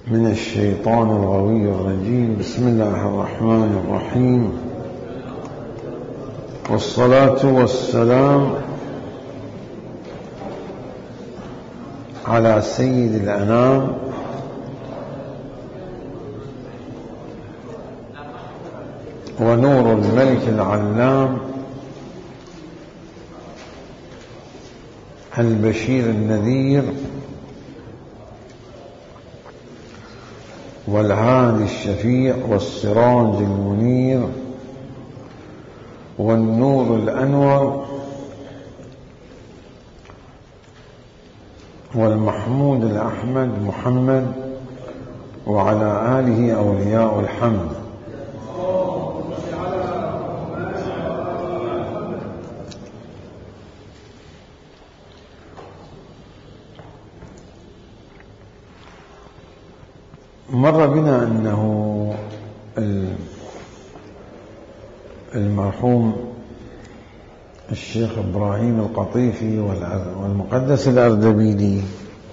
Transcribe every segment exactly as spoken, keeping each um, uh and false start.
من الشيطان الغوي الرجيم. بسم الله الرحمن الرحيم، والصلاة والسلام على سيد الأنام ونور الملك العلام البشير النذير والهادي الشفيع والسراج المنير والنور الأنور والمحمود الأحمد محمد وعلى آله أولياء الحمد. مر بنا أنه المرحوم الشيخ إبراهيم القطيفي والمقدس الأردبيلي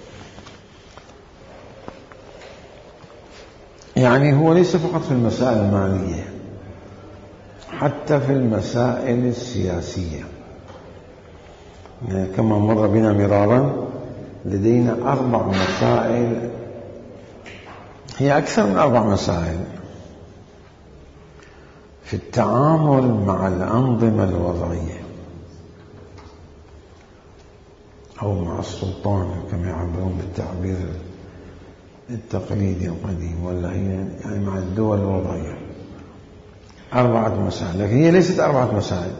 يعني هو ليس فقط في المسائل المالية، حتى في المسائل السياسية. يعني كما مر بنا مرارا لدينا أربع مسائل، هي أكثر من أربع مسائل في التعامل مع الأنظمة الوضعية أو مع السلطان كما يعبرون بالتعبير التقليدي القديم، ولا هي يعني مع الدول الوضعية. أربعة مسائل، لكن هي ليست أربعة مسائل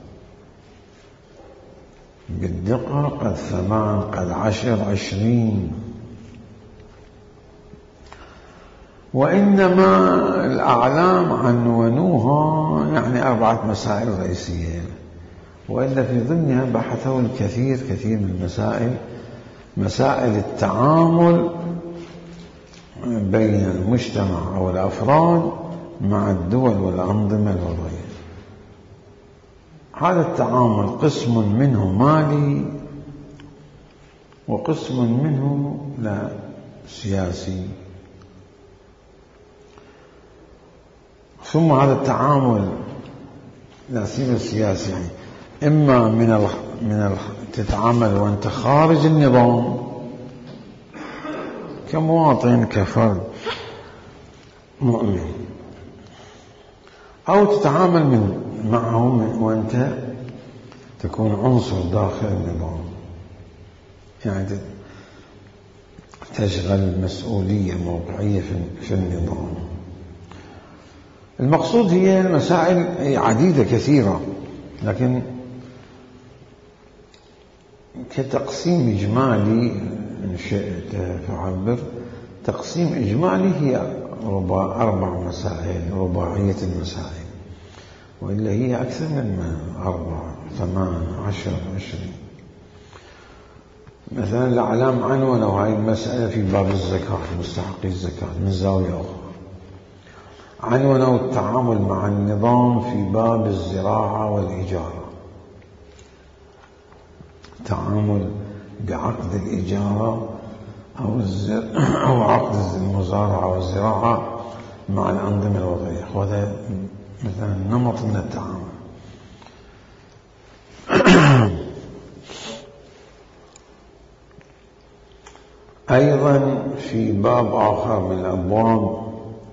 بالدقة، قد ثمان قد عشر عشرين، وإنما الأعلام عنونوها يعني أربعة مسائل رئيسية، وإلا في ضمنها بحثوا الكثير كثير من المسائل، مسائل التعامل بين المجتمع أو الأفراد مع الدول والأنظمة الوضعية. هذا التعامل قسم منه مالي وقسم منه لا سياسي. ثم هذا التعامل لا سيما السياسي، يعني إما من ال من ال تتعامل وأنت خارج النظام كمواطن كفرد مؤمن، أو تتعامل من معهم وأنت تكون عنصر داخل النظام، يعني تشغل مسؤولية موقعية في النظام. المقصود هي المسائل عديدة كثيرة، لكن كتقسيم إجمالي إن شئت تعبر تقسيم إجمالي هي أربع مسائل، رباعية المسائل، وإلا هي أكثر من أربع ثمان عشر عشرين. مثلا الأعلام عنونوا هذه المسألة في باب الزكاة، مستحقي الزكاة من زاوية أخرى. عنونوا التعامل مع النظام في باب الزراعة والإجارة، التعامل بعقد الإجارة أو, أو عقد المزارعة والزراعة مع الأنظمة الوضعية، وهذا مثلا نمط من التعامل. أيضا في باب آخر من الأبواب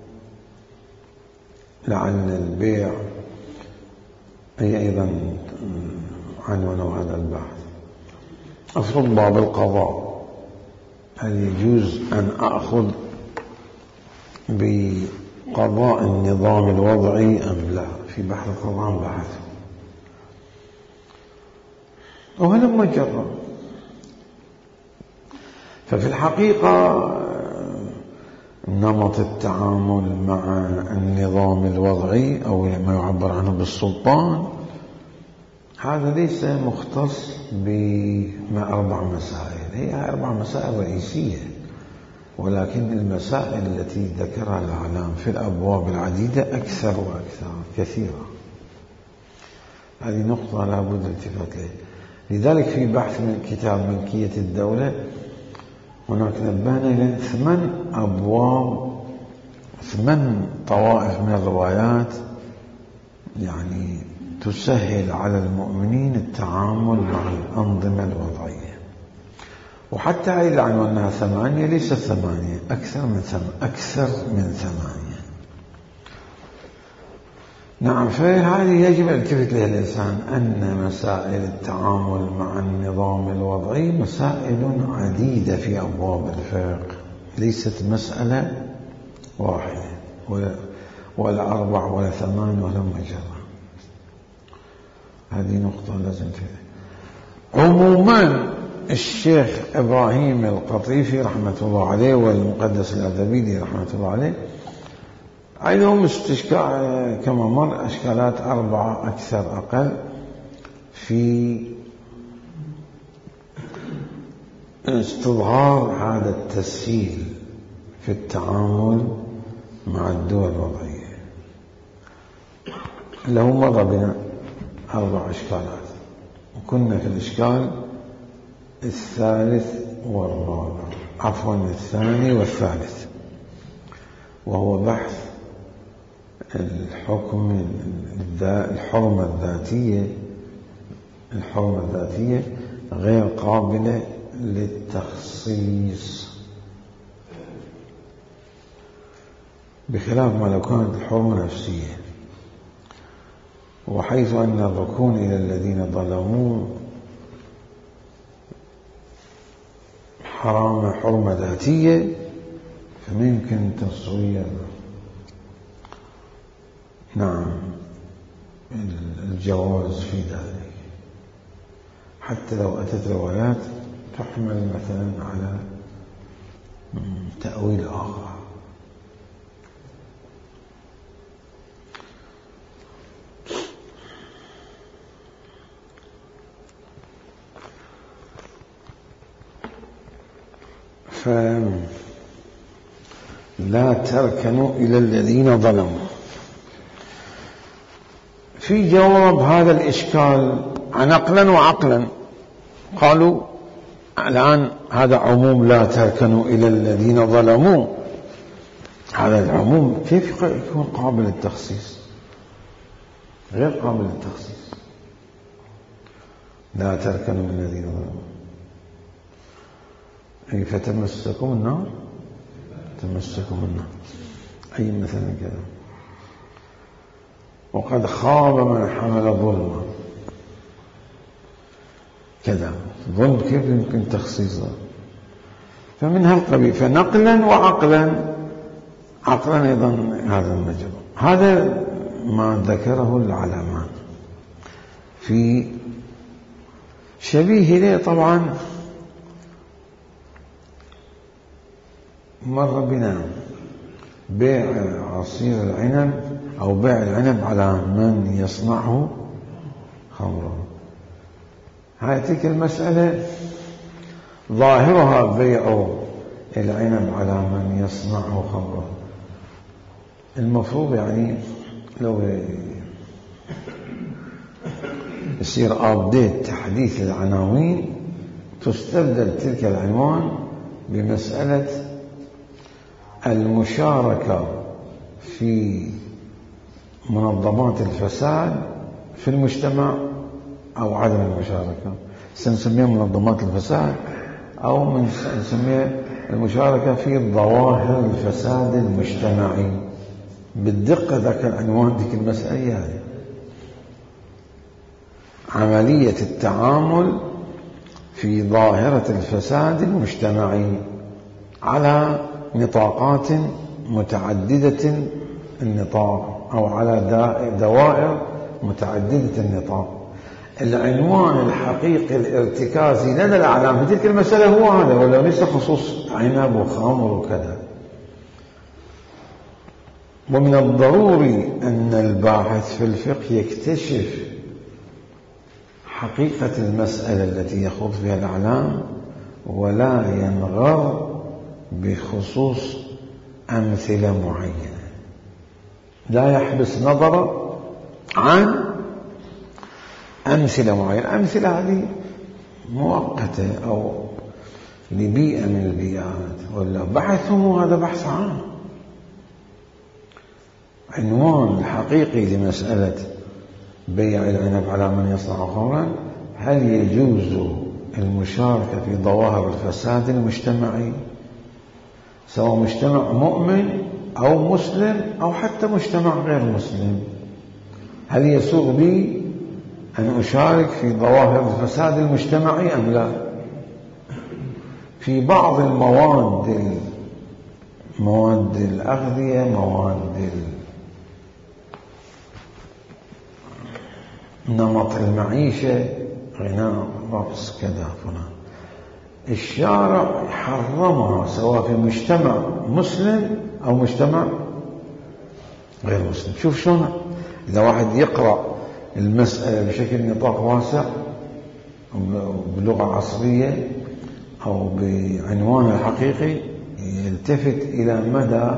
لعن البيع، أي أيضا عنونوا هذا البحث. أفرض باب القضاء، هل يجوز أن أخذ بقضاء النظام الوضعي أم لا؟ في بحث القضاء بحث، وهلما جرى. ففي الحقيقة نمط التعامل مع النظام الوضعي أو ما يعبر عنه بالسلطان هذا ليس مختص بأربع مسائل، هي أربع مسائل رئيسية، ولكن المسائل التي ذكرها الأعلام في الأبواب العديدة أكثر وأكثر كثيرة. هذه نقطة لا بد الالتفات لها. لذلك في بحث من كتاب ملكية الدولة هناك نبهنا إلى ثمان أبواب، ثمان طوائف من الروايات يعني تسهل على المؤمنين التعامل مع الأنظمة الوضعية. وحتى إذا عنوانها ثمانية ليست ثمانية، أكثر من ثمانية، أكثر من ثمانية. نعم، فهذه يجب أن يلتفت لها الإنسان أن مسائل التعامل مع النظام الوضعي مسائل عديدة في أبواب الفقه، ليست مسألة واحدة ولا, ولا أربع ولا ثمان ولا مجرة. هذه نقطة لازم تفهم. عموما الشيخ إبراهيم القطيفي رحمة الله عليه والمقدس الأردبيلي رحمة الله عليه عندهم استشكال كما مر أشكالات أربعة أكثر أقل في استظهار هذا التسهيل في التعامل مع الدول الوضعية. له مر بنا أربع أشكالات، وكنا في الإشكال الثالث والرابع، عفوا الثاني والثالث، وهو بحث الحكم الحرمة الذاتية الحرمة الذاتية غير قابلة للتخصيص، بخلاف ما لو كانت الحرمة نفسية. وحيث أن الركون إلى الذين ظلموا حرام حرمة ذاتية، فممكن تصوير نعم الجواز في ذلك، حتى لو أتت روايات تحمل مثلا على تأويل آخر. فلا تركنوا إلى الذين ظلموا. في جواب هذا الإشكال نقلا وعقلا قالوا الآن هذا عموم لا تركنوا إلى الذين ظلموا، هذا العموم كيف يكون قابل للتخصيص؟ غير قابل للتخصيص. لا تركنوا إلى الذين ظلموا أي فتمسكوا النار، تمسكوا النار أي مثلا كذا. وقد خاب من حمل ظلما كذا، ظلم كيف يمكن تخصيصه؟ فمن هالقبيل. فنقلا وعقلا، عقلا أيضا هذا المجال، هذا ما ذكره العلماء. في شبيه له طبعا مر بنا بيع عصير العنب أو بيع العنب على من يصنعه خمرا. هاي تلك المسألة ظاهرها بيع العنب على من يصنعه خمرا. المفروض يعني لو يصير أبديت تحديث العناوين تستبدل تلك العنوان بمسألة المشاركة في منظمات الفساد في المجتمع أو عدم المشاركة. سنسميها منظمات الفساد أو نسميها المشاركة في ظواهر الفساد المجتمعي. بالدقة ذاك العنوان ذيك المسألة هذه عملية التعامل في ظاهرة الفساد المجتمعي على نطاقات متعددة النطاق أو على دوائر متعددة النطاق. العنوان الحقيقي الارتكازي لدى الأعلام في تلك المسألة هو هذا، ولا ليس خصوص عنب وخمر وكذا. ومن الضروري أن الباحث في الفقه يكتشف حقيقة المسألة التي يخوض فيها الأعلام ولا ينغر بخصوص أمثلة معينة، لا يحبس نظره عن أمثلة معينة. أمثلة هذه مؤقتة أو لبيئة من البيئات، ولا بحثهم هذا بحث عام. عنوان الحقيقي لمسألة بيع العنب على من يصنع خمرا: هل يجوز المشاركة في ظواهر الفساد المجتمعي، سواء مجتمع مؤمن أو مسلم أو حتى مجتمع غير مسلم؟ هل يسوغ لي أن أشارك في ظواهر الفساد المجتمعي أم لا؟ في بعض المواد مواد الأغذية، مواد نمط المعيشة، غناء، رقص، كذا فلان، الشارع حرمها سواء في مجتمع مسلم أو مجتمع غير مسلم. شوف شلون إذا واحد يقرأ المسألة بشكل نطاق واسع بلغة عصرية أو بعنوان الحقيقي، يلتفت إلى مدى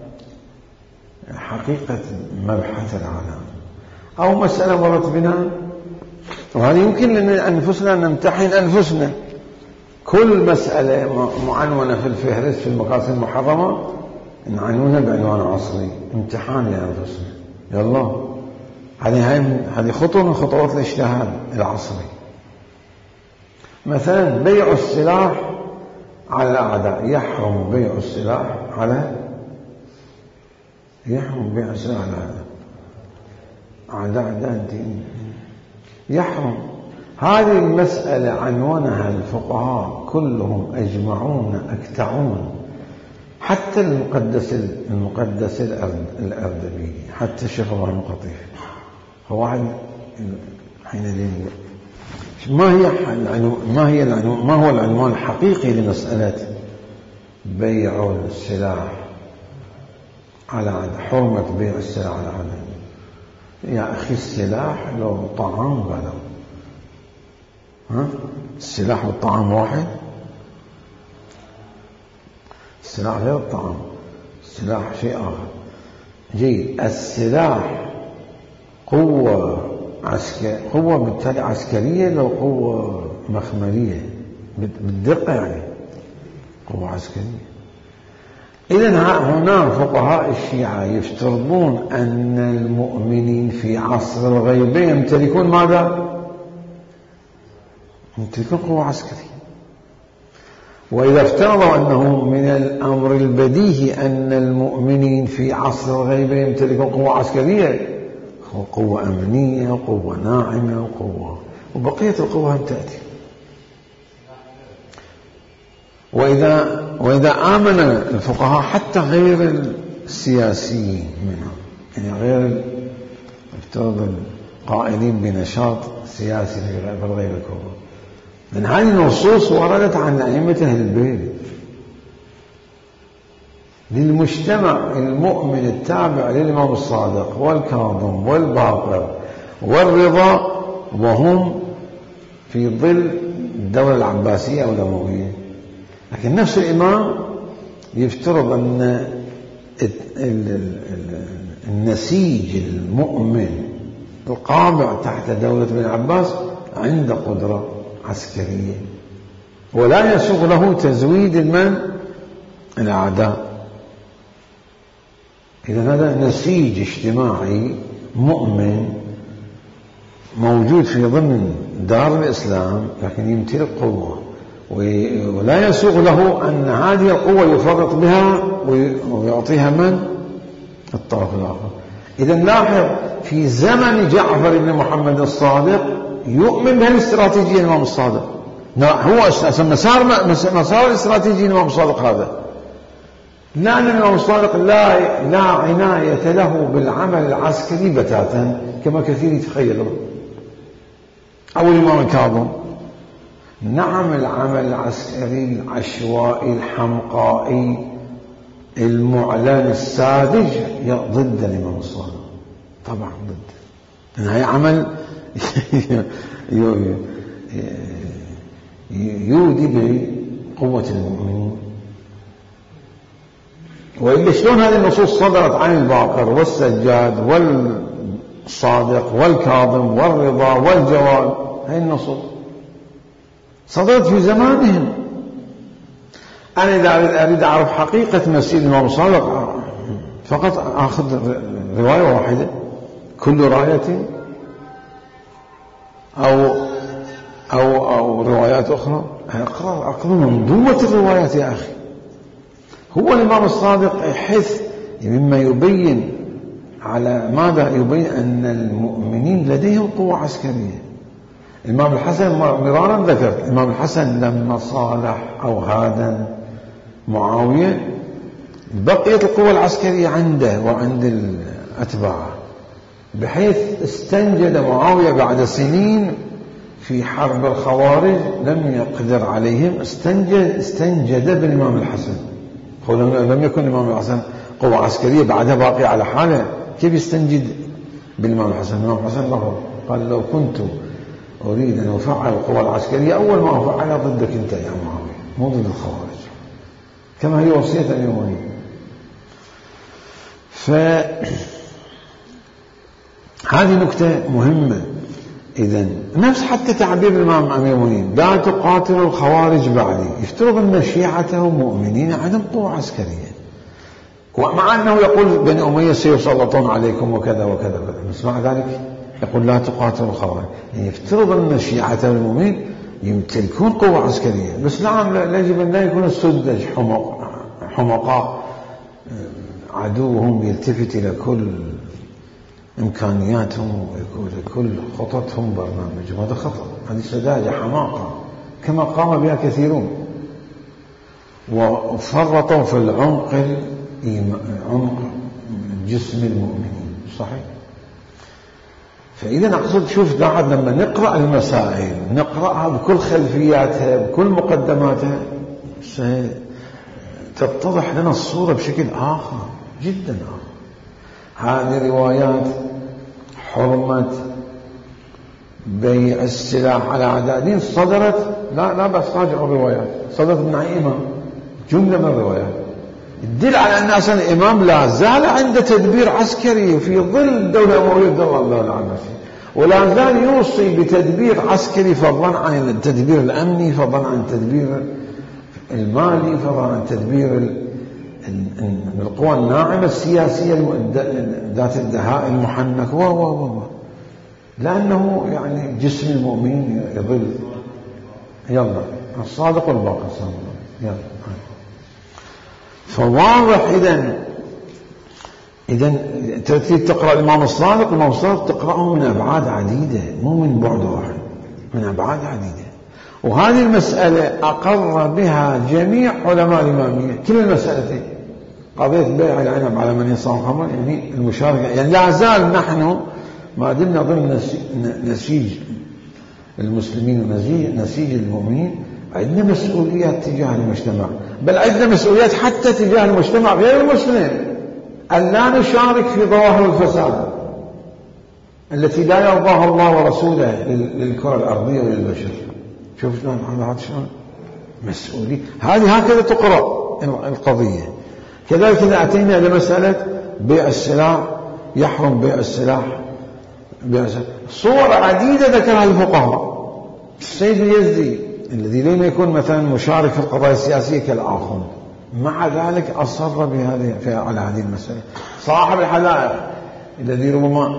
حقيقة مبحث العالم. أو مسألة مرت بنا، وهذه يمكن لنا أنفسنا نمتحن أنفسنا. كل مسألة معنونة في الفهرس في المقاصد المحرمة نعنونها بعنوان عصري، امتحان لأنفسنا. يلا هذه هذه خطوة من خطوات الاجتهاد العصري. مثلا بيع السلاح على الأعداء، يحرم بيع السلاح على يحرم بيع السلاح على الأعداء، أعداء أعداء الدين، يحرم. هذه المسألة عنونها الفقهاء كلهم أجمعون أكتعون، حتى المقدس المقدس الأردبيلي، حتى الشيخ إبراهيم القطيف. هو واحد حين ما هي ما هي ما هو العنوان الحقيقي لمسألة بيع السلاح على عدد، حرمة بيع السلاح على عدد؟ يا أخي السلاح لو طعام غلو، ها السلاح والطعام واحد؟ السلاح غير الطعام، السلاح شيء آخر. جيد، السلاح قوة عسكرية، قوة بالتالي عسكرية لو قوة مخملية بالدقة، يعني قوة عسكرية. إذن هنا فقهاء الشيعة يفترضون أن المؤمنين في عصر الغيبة يمتلكون ماذا؟ يمتلكون قوة عسكرية. وإذا افترضوا أنه من الأمر البديهي أن المؤمنين في عصر الغيبة يمتلكون قوة عسكرية، قوة أمنية وقوة ناعمة وقوة، وبقية القوة هم تأتي. وإذا وإذا آمن الفقهاء حتى غير السياسيين منهم، يعني غير افترض القائلين بنشاط سياسي في الغيب الكبرى، لأن هذه النصوص وردت عن أئمة أهل البيت للمجتمع المؤمن التابع للإمام الصادق والكاظم والباقر والرضا، وهم في ظل الدولة العباسية أو الأموية. لكن نفس الإمام يفترض أن النسيج المؤمن القابع تحت دولة ابن عباس عنده قدرة عسكرية، ولا يسوغ له تزويد المن الأعداء. إذا هذا نسيج اجتماعي مؤمن موجود في ضمن دار الإسلام، لكن يمتلك قوة، ولا يسوغ له أن هذه القوة يفرط بها ويعطيها من الطرف الآخر. إذا نلاحظ في زمن جعفر بن محمد الصادق يؤمن بهالاستراتيجية الإمام الصادق، هو مسار مسار الاستراتيجي الإمام الصادق هذا، لأن الإمام الصادق لا لا عناية له بالعمل العسكري بتاتا كما كثير يتخيلون، أو الإمام الكاظم. نعم، العمل العسكري العشوائي الحمقائي المعلن الساذج ضد الإمام الصادق، طبعا ضد، لأن هي عمل يودي بقوة المؤمنين. وإلا شلون هذه النصوص صدرت عن الباقر والسجاد والصادق والكاظم والرضا والجواد؟ هذه النصوص صدرت في زمانهم، أنا إذا أريد أعرف حقيقة مسير الإمام الصادق فقط أخذ رواية واحدة كل راية أو أو أو روايات أخرى، أقرأ أقرأ منظومة الروايات يا أخي. هو الإمام الصادق يحث مما يبين على ماذا؟ يبين أن المؤمنين لديهم قوة عسكرية. الإمام الحسن مرارا ذكر الإمام الحسن لما صالح أو هادن معاوية بقيت القوة العسكرية عنده وعند الأتباع، بحيث استنجد معاوية بعد سنين في حرب الخوارج لم يقدر عليهم، استنجد استنجد بالإمام الحسن. لم يكن الإمام الحسن قوة عسكرية بعدها باقي على حاله، كيف يستنجد بالإمام الحسن؟ الإمام الحسن له قال لو كنت أريد أن أفعل القوة العسكرية أول ما أفعلها ضدك أنت يا معاوية، مو ضد الخوارج، كما هي وصية الأمويين. فهذه نكتة مهمة. إذن نفس حتى تعبير الإمام أمير المؤمنين لا تقاتلوا الخوارج بعدي، يفترض أن شيعتهم مؤمنين عدم قوة عسكرية، ومع أنه يقول بني أمية سيسلطون عليكم وكذا وكذا وكذا، بس مع ذلك يقول لا تقاتلوا الخوارج، يعني يفترض أن شيعتهم المؤمنين يمتلكون قوة عسكرية، بس نعم يجب أن لا يكون السذج حمق حمقاء عدوهم يلتفت إلى كل إمكانياتهم وكل خططهم برنامجهم، هذا خطأ، هذه سذاجة حماقة كما قام بها كثيرون وفرطوا في العمق عمق جسم المؤمنين. صحيح. فإذا أقصد شوف بعد لما نقرأ المسائل نقرأها بكل خلفياتها بكل مقدماتها تتضح لنا الصورة بشكل آخر جدا آخر. هذه روايات حرمة بيع السلاح على أعداء الدين صدرت، لا لا بس راجعوا الروايات، صدرت من أي إمام؟ جملة من الروايات تدل على أن أصلا الإمام لا زال عنده تدبير عسكري في ظل الدولة الأموية الدولة العباسية، ولا زال يوصي بتدبير عسكري فضلا عن التدبير الأمني، فضلا عن التدبير المالي، فضلا عن تدبير القوى الناعمة السياسية ذات الدهاء المحنك و و و لأنه يعني جسم المؤمن يظل يلا الصادق والباقي يلا. فواضح إذن إذن ترتيب تقرأ الإمام الصادق، الإمام الصادق تقرأه من أبعاد عديدة مو من بعد واحد، من أبعاد عديدة. وهذه المسألة أقر بها جميع علماء الإمامية، كل المسألتين، قضية بيع العنب على من يصام خمر، يعني المشاركة، يعني لا زال نحن ما دمنا ضمن نسيج المسلمين ونسيج المؤمنين عندنا مسؤوليات تجاه المجتمع، بل عندنا مسؤوليات حتى تجاه المجتمع غير المسلم، أن لا نشارك في ظواهر الفساد التي لا يرضاها الله ورسوله للكرة الأرضية وللبشر. شوف شلون هذا شلون مسؤولية، هذه هكذا تقرأ القضية. كذلك إذا أتينا إلى مسألة بيع السلاح، يحرم بيع السلاح، بيع السلاح. صور عديدة ذكرها الفقهاء. السيد اليزدي الذي لم يكن مثلا مشارك في القضايا السياسية كالآخر، مع ذلك أصر بهذه على هذه المسألة. صاحب الحدائق الذي ربما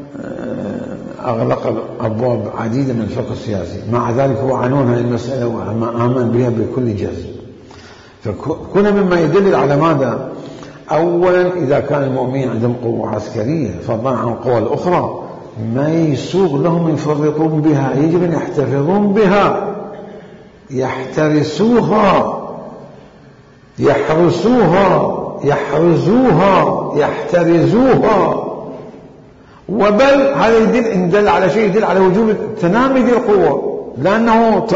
أغلق أبواب عديدة من الفقه السياسي، مع ذلك هو عنون هذه المسألة وآمن بها بكل جزم. فكنا مما يدل على ماذا؟ أولا إذا كان المؤمنين عندهم قوة عسكرية فضلا عن القوى الأخرى ما يسوغ لهم يفرطون بها، يجب أن يحتفظون بها، يحترسوها يحرسوها يحرزوها يحترزوها. وبل هذا يدل إن دل على شيء يدل على وجوب تنامي القوة، لأنه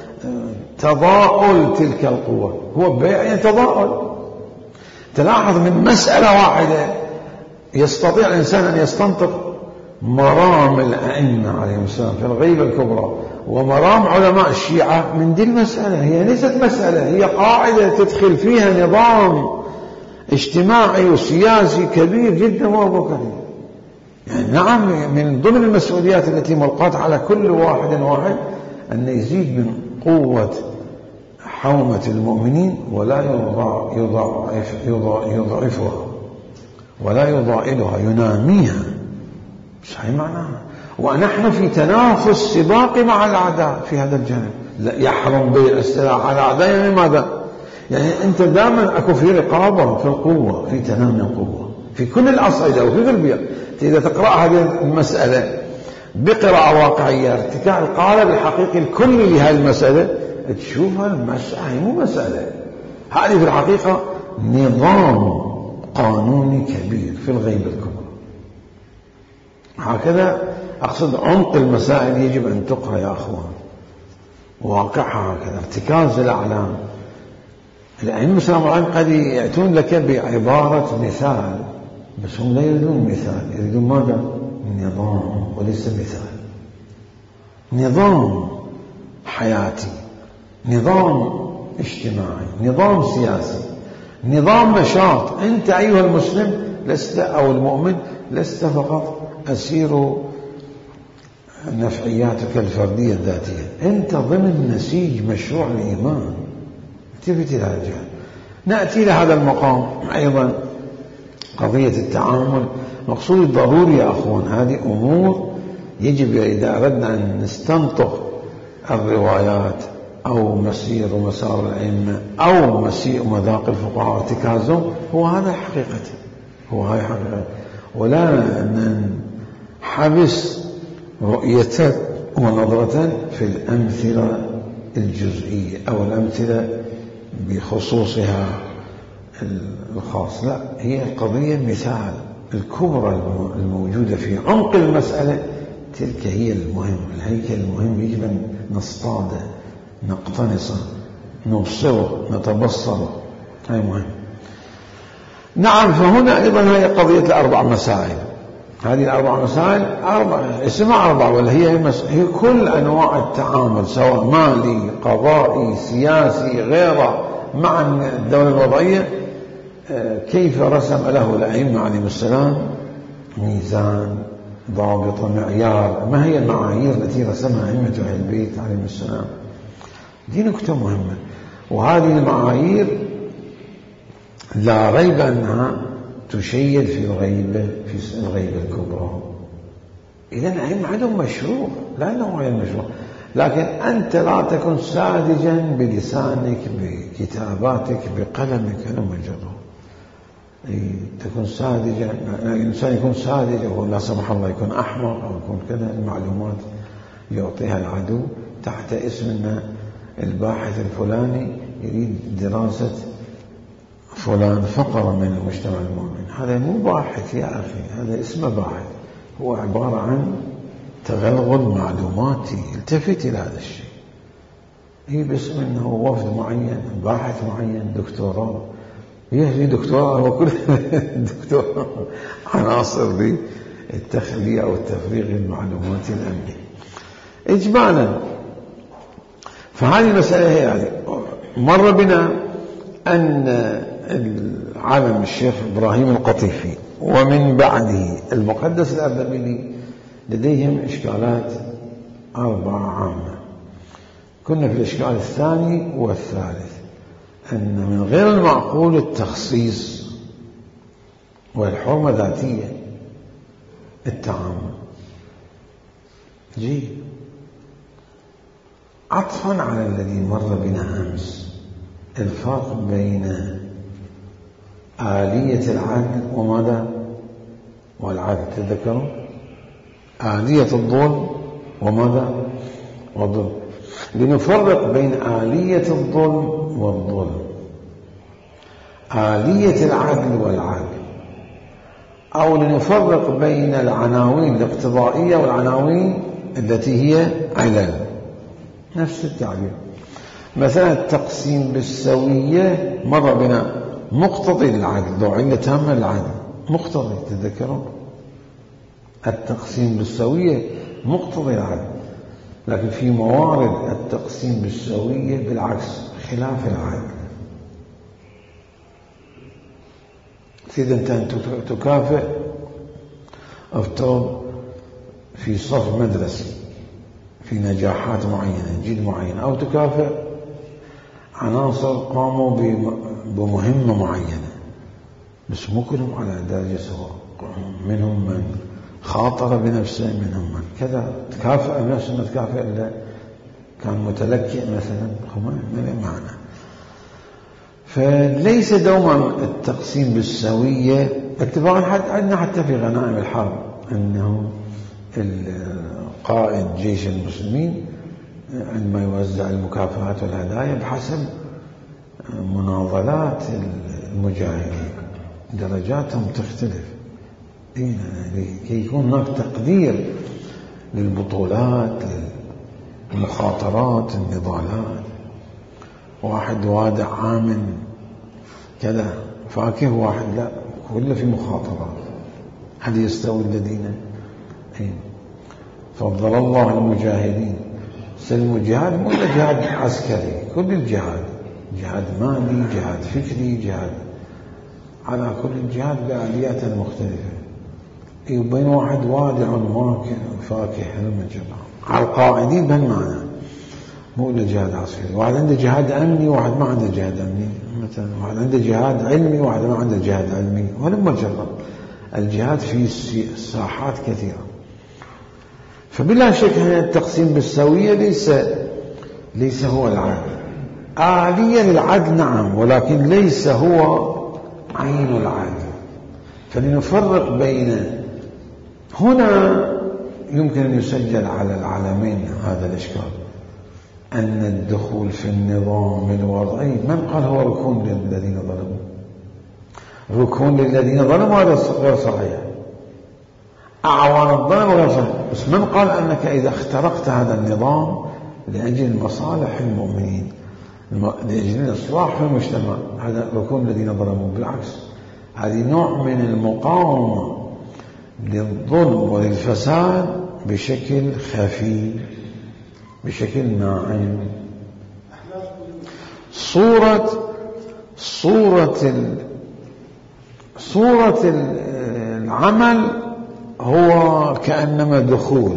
تضاؤل تلك القوة، هو بيع تضاؤل. تلاحظ من مسألة واحدة يستطيع الإنسان أن يستنطق مرام الأئمة عليهم السلام في الغيبة الكبرى ومرام علماء الشيعة من دي المسألة. هي ليست مسألة، هي قاعدة تدخل فيها نظام اجتماعي وسياسي كبير جدا وكبير. يعني نعم من ضمن المسؤوليات التي ملقاة على كل واحد واحد أن يزيد من قوة حومة المؤمنين ولا يضعف يضعفها ولا يضائلها، يناميها. مش هي معناها. ونحن في تنافس سباق مع الأعداء في هذا الجانب. يحرم بيع السلاح على الأعداء، يعني ماذا؟ يعني أنت دائما أكو في رقابة في القوة، في تنامي القوة في كل الأصعدة وفي كل البيئة. إذا تقرأ هذه المسألة بقراءة واقعية، ارتكاع القالب الحقيقي الكلي لهذه المسألة، تشوفها المسألة مو مسألة، هذه في الحقيقة نظام قانوني كبير في الغيبة الكبرى. هكذا أقصد عمق المسائل يجب أن تقرأ يا أخوان، واقعها هكذا. ارتكاز الأعلام، الأئمة السلام عليهم قد يأتون لك بعبارة مثال، بس هم لا يريدون مثال، يريدون ماذا؟ نظام وليس مثال. نظام حياتي، نظام اجتماعي، نظام سياسي، نظام نشاط. أنت أيها المسلم لست أو المؤمن لست فقط أسير نفعياتك الفردية الذاتية، أنت ضمن نسيج مشروع الإيمان. التفت إلى هذا. نأتي لهذا المقام أيضا قضية التعامل. مقصود الضروري يا أخوان، هذه أمور يجب إذا أردنا أن نستنطق الروايات أو مسير ومسار الأئمة أو مسير مذاق الفقهاء ارتكازهم، هو هذا حقيقته، هو هاي حقيقته. ولا ننحبس رؤية ونظرة في الأمثلة الجزئية أو الأمثلة بخصوصها الخاص، لا، هي القضية مثال الكبرى الموجودة في عمق المسألة، تلك هي المهم. الهيكل المهم يجب أن نصطاده، نقتنصه، نبصره، نتبصره، هاي مهم. نعم. فهنا أيضا هي قضية الأربع مسائل. هذه الأربع مسائل أربع اسمها أربع، ولا هي هي كل أنواع التعامل، سواء مالي، قضائي، سياسي، غيره، مع الدولة الوضعية. كيف رسم له الأئمة عليهم السلام ميزان، ضابط، معيار. ما هي المعايير التي رسمها أئمة أهل البيت عليهم السلام؟ دي نكتة مهمة. وهذه المعايير لا ريب أنها تشيد في الغيبة، في الغيبة الكبرى. إذن الأئمة عندهم مشروع، لا نوع المشروع، لكن أنت لا تكن ساذجا بلسانك، بكتاباتك، بقلمك. هذا مجرد تكون ساذجا. الإنسان يكون ساذج أو لا سمح الله يكون أحمق أو يكون كذا. المعلومات يعطيها العدو تحت اسم أن الباحث الفلاني يريد دراسة فلان فقرة من المجتمع المؤمن. هذا مو باحث يا أخي، هذا اسمه باحث، هو عبارة عن تغلغل معلوماتي. التفت إلى هذا الشيء. هي باسم أنه وفد معين، باحث معين، دكتوراه، يهدي دكتوراه، وكل دكتوراه عناصر دي التخلية أو التفريغ المعلوماتي الأمني إجمالا. فهذه المسألة هي هذه. مر بنا أن العالم الشيخ إبراهيم القطيفي ومن بعده المقدس الأردبيلي لديهم إشكالات أربعة عامة. كنا في الإشكال الثاني والثالث، أن من غير المعقول التخصيص والحرمة ذاتية التعامل. جيد. عطفا على الذي مر بنا أمس، الفرق بين آلية العدل وماذا؟ والعدل. تذكروا آلية الظلم وماذا؟ والظلم. لنفرق بين آلية الظلم والظلم، آلية العدل والعدل، أو لنفرق بين العناوين الاقتضائية والعناوين التي هي علل. نفس التعبير. مثلا التقسيم بالسوية مر بنا مقتضي للعدل، لو علة تامة للعدل مقتضي. تذكرون التقسيم بالسوية مقتضي العدل، لكن في موارد التقسيم بالسوية بالعكس خلاف العدل. إذا أنت تكافئ افترض في صف مدرسي في نجاحات معينة، جيل معين، أو تكافئ عناصر قاموا بمهمة معينة، بس مو كلهم على درجة سواء. منهم من خاطر بنفسه، منهم من كذا تكافئ بنفسه، ما تكافئ إلا كان متلكئ مثلا، ما معنى. فليس دوما التقسيم بالسوية اتفاقا. عندنا حتى في غنائم الحرب أنه القائد جيش المسلمين عندما يوزع المكافآت والهدايا بحسب مناضلات المجاهدين درجاتهم تختلف، كي يكون هناك تقدير للبطولات، للمخاطرات، النضالات. واحد وادع عامل كذا فاكه، واحد لا، كله في مخاطرات. هل يستوي الذين فضل الله المجاهدين؟ سلم الجهاد مو جهاد عسكري، كل الجهاد، جهاد مالي، جهاد فكري، جهاد على كل الجهاد بآليات مختلفة. وبين واحد وادع ماكن فاكه على القاعدين بهالمعنى، مو إلا جهاد عسكري. واحد عنده جهاد أمني، واحد ما عنده جهاد أمني مثلا. واحد عنده جهاد علمي، واحد ما عنده جهاد علمي. ولما جرب الجهاد في ساحات كثيرة. فبلا شك هذا التقسيم بالسوية ليس ليس هو العدل. آلية للعدل نعم، ولكن ليس هو عين العدل. فلنفرق بين هنا يمكن أن يسجل على العالمين هذا الإشكال، أن الدخول في النظام الوضعي من قال هو ركون للذين ظلموا؟ ركون للذين ظلموا هذا غير صحيح، أعوان الظلم غير صحيح. بس من قال أنك إذا اخترقت هذا النظام لأجل مصالح المؤمنين، لأجل الإصلاح في المجتمع، هذا ركون الذين ظلموا؟ بالعكس، هذه نوع من المقاومة للظلم وللفساد بشكل خفي، بشكل ناعم. صورة صورة ال صورة العمل هو كأنما دخول،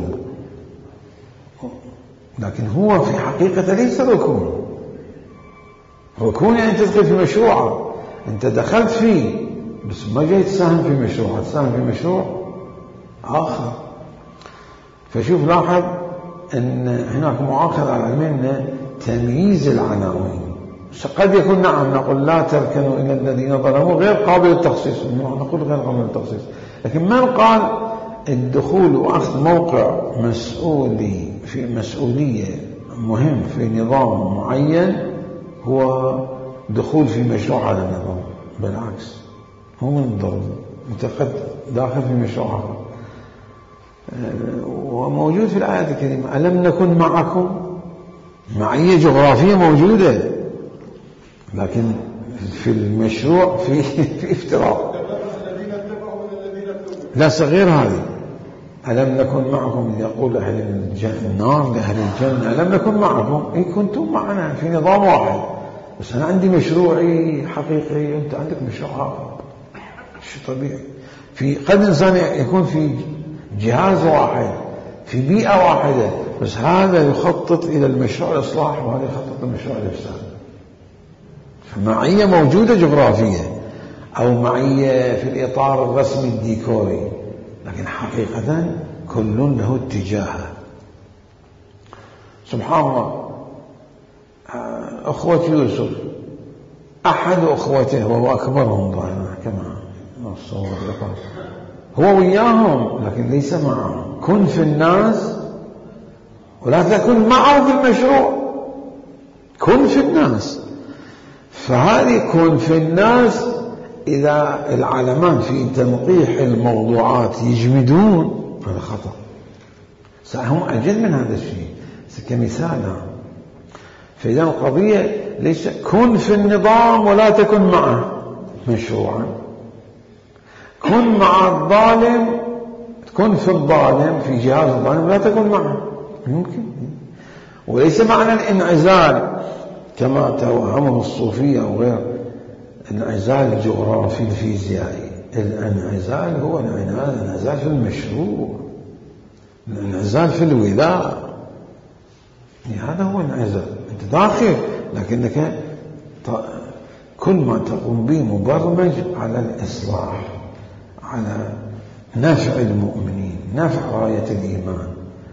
لكن هو في حقيقة ليس ركون. ركون يعني تدخل في مشروع، أنت دخلت فيه بس ما جاي تساهم في مشروع، تساهم في مشروع آخر. فشوف لاحظ أن هناك مؤاخذة على علمنا تمييز العناوين. قد يكون نعم نقول لا تركنوا إلى الذين ظلموا غير قابل للتخصيص، نقول غير قابل للتخصيص. لكن من قال الدخول وأخذ موقع مسؤولي في مسؤولية مهم في نظام معين هو دخول في مشروع هذا النظام؟ بالعكس، هو من الضرب. أنت قد داخل في مشروع آخر، وموجود في الآيات الكريمة ألم نكن معكم. معية جغرافية موجودة، لكن في المشروع في في افتراق. لا صغير هذه. ألم نكن معكم يقول أهل النار لأهل الجنة ألم نكن معكم؟ إن كنتم معنا في نظام واحد، بس أنا عندي مشروعي حقيقي، أنت عندك مشروع آخر. شيء طبيعي. في قد إنسان يكون في جهاز واحد في بيئة واحدة، بس هذا يخطط إلى المشروع الإصلاح وهذا يخطط لمشروع الإفساد. فمعية موجودة جغرافية أو معية في الإطار الرسمي الديكوري، لكن حقيقة كل له اتجاهه. سبحان الله، أخوة يوسف أحد أخوته وهو أكبرهم ظاهرا كما نصور الإقرار، هو وياهم لكن ليس معهم. كن في الناس ولا تكن معه في المشروع، كن في الناس. فهذه كن في الناس إذا العالمان في تنقيح الموضوعات يجمدون هذا خطأ. هم أجل من هذا الشيء كمثال. فإذا القضية ليس كن في النظام ولا تكن معه مشروعا، كن مع الظالم، كن في الظالم في جهاز الظالم لا تكن معه. يمكن. وليس معنى الانعزال كما توهمه الصوفية أو غير الانعزال الجغرافي الفيزيائي. الانعزال هو الانعزال في المشروع، الانعزال في الولاء. هذا هو الانعزال. أنت داخل لكنك كل ما تقوم به مبرمج على الإصلاح، على نفع المؤمنين، نفع راية الإيمان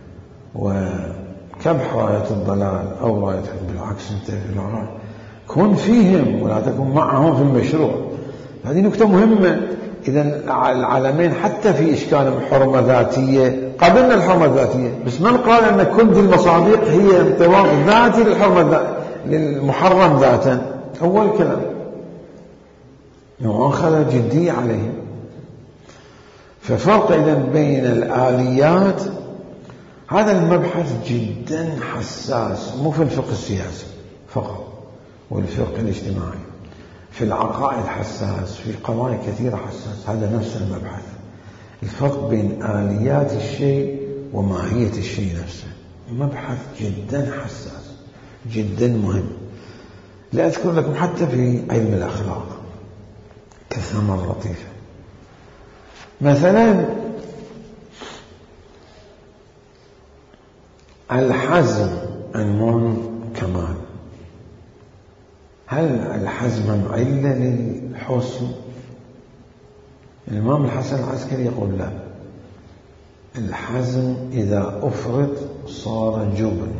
وكبح راية الضلال أو راية بالعكس انت في العراق كن فيهم ولا تكن معهم في المشروع. هذه نكتة مهمة. إذا العالمين حتى في إشكالهم حرمة ذاتية، قبلنا الحرمة الذاتية، بس من قال أن كل دي المصادق هي انطباق ذاتي للحرمة للمحرم ذاتا؟ أول كلام مؤاخذة جدية عليهم. ففرق إذا بين الآليات، هذا المبحث جدا حساس، مو في الفقه السياسي فقط والفقه الاجتماعي، في العقائد حساس، في قضايا كثيرة حساس. هذا نفس المبحث، الفرق بين آليات الشيء وماهية الشيء نفسه، مبحث جدا حساس جدا مهم. لأذكر لكم حتى في علم الأخلاق كثمرة لطيفة. مثلا الحزم عنوان كمال، هل الحزم علة للحسن؟ الإمام الحسن العسكري يقول لا، الحزم إذا أفرط صار جبن.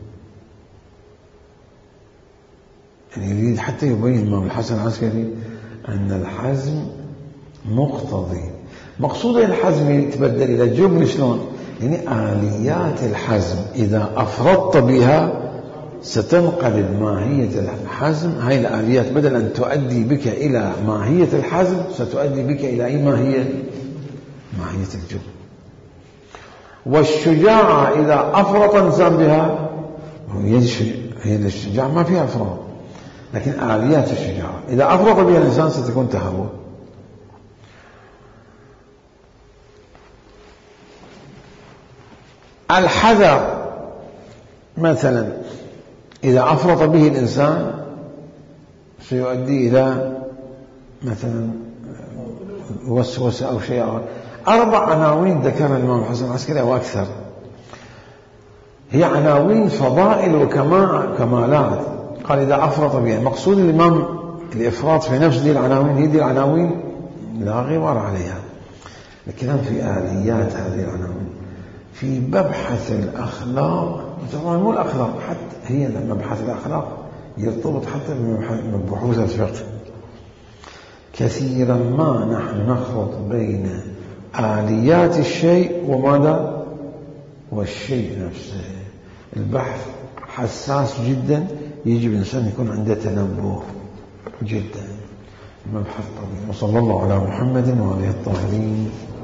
يعني يريد حتى يبين الإمام الحسن العسكري أن الحزم مقتضي. مقصود الحزم يتبدل إلى جبن شلون؟ يعني آليات الحزم إذا أفرطت بها ستنقلب ماهية الحزم، هاي الآليات بدل أن تؤدي بك إلى ماهية الحزم ستؤدي بك إلى أي ماهية؟ ماهية الجبن. والشجاعة إذا أفرط الإنسان بها، هي الشجاعة ما فيها أفراط، لكن آليات الشجاعة إذا أفرط بها الإنسان ستكون تهور. الحذر مثلا إذا أفرط به الإنسان سيؤدي إلى مثلا وسوسة أو شيء آخر. أربع عناوين ذكرها الإمام الحسن العسكري أو أكثر، هي عناوين فضائل وكمالات. قال إذا أفرط بها، مقصود الإمام الإفراط في نفس دي العناوين، هي دي العناوين لا غبار عليها. الكلام في آليات هذه العناوين في مبحث الأخلاق، طبعا مو الأخلاق حتى، هي مبحث الأخلاق يرتبط حتى ببحوث الفقه. كثيرا ما نحن نخلط بين آليات الشيء وماذا؟ والشيء نفسه. البحث حساس جدا، يجب الإنسان يكون عنده تنبه جدا. مبحث طويل. وصلى الله على محمد وآله الطاهرين.